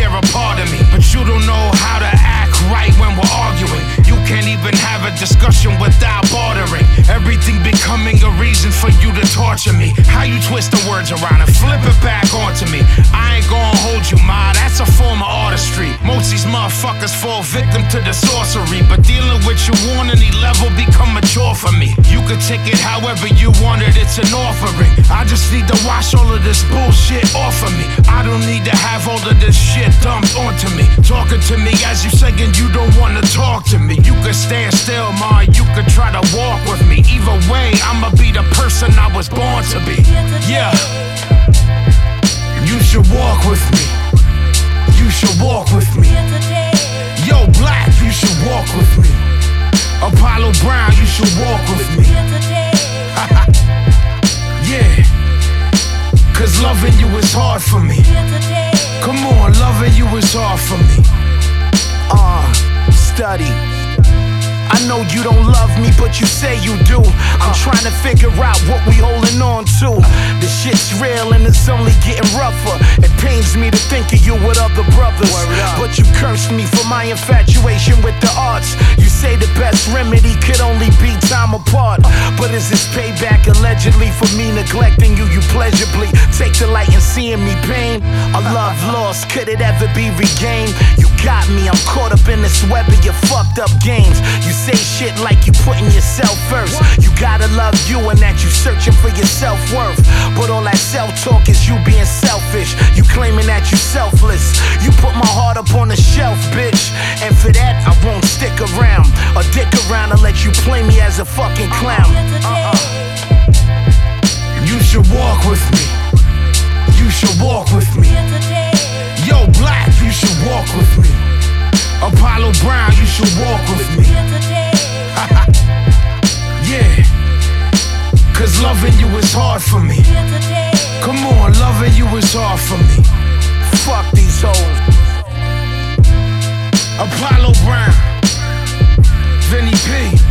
they're a part of me. But you don't know how to act right when we're arguing. You can't even have a discussion without bartering. Everything becoming a reason for you to torture me. How you twist the words around and flip it back onto me. I ain't gonna hold you, ma, that's a form of artistry. Most these motherfuckers fall victim to the sorcery. But dealing with you on any level become a chore for me. You can take it however you want it, it's an offering. I just need to wash all of this bullshit off of me. I don't need to have all of this shit dumped onto me. Talking to me as you saying you don't wanna talk to me. You can stand still, ma, you can try to walk with me. Either way, I'ma be the person I was born to be. Yeah. You should walk with me. You should walk with me. Yo, Black, you should walk with me. Apollo Brown, you should walk with me. Yeah. Cause loving you is hard for me. Come on, loving you is hard for me. Study. I know you don't love me, but you say you do. I'm trying to figure out what we holding on to. The shit's real and it's only getting rougher. It pains me to think of you with other brothers, but you cursed me for my infatuation with the arts. You say the best remedy could only be time apart. But is this payback allegedly for me neglecting you? You pleasurably take delight in seeing me pain. A love lost, could it ever be regained? You got me, I'm caught up in this web of your fucked up games. You say shit like you putting yourself first. You gotta love you and that you searching for your self-worth. But all that self-talk is you being selfish. You claiming that you selfless. You put my heart up on the shelf, bitch. And for that, I won't stick around or dick around and let you play me as a fucking clown. You should walk with me. You should walk with me. Yo, Black, you should walk with me. Apollo Brown, you should walk with me. Yeah. Cause loving you is hard for me. Come on, loving you is hard for me. Fuck these hoes. Apollo Brown, Vinny P.